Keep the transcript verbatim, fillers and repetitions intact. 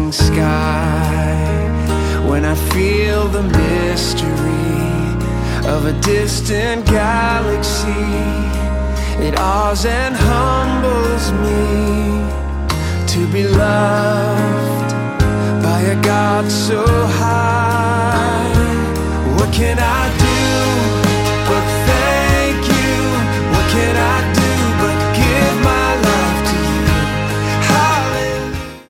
evening sky, when I feel the mystery of a distant galaxy, it awes and humbles me to be loved by a God so high. What can I